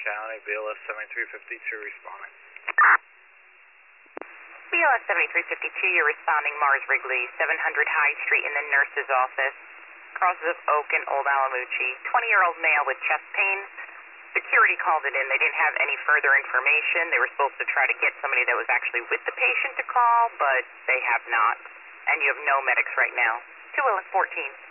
County, BLS 7352 responding. BLS 7352, you're responding Mars Wrigley, 700 Hyde Street in the nurse's office. Crosses of Oak and Old Alamucci. 20-year-old male with chest pain. Security called it in. They didn't have any further information. They were supposed to try to get somebody that was actually with the patient to call, but they have not. And you have no medics right now. 2 Willis 14.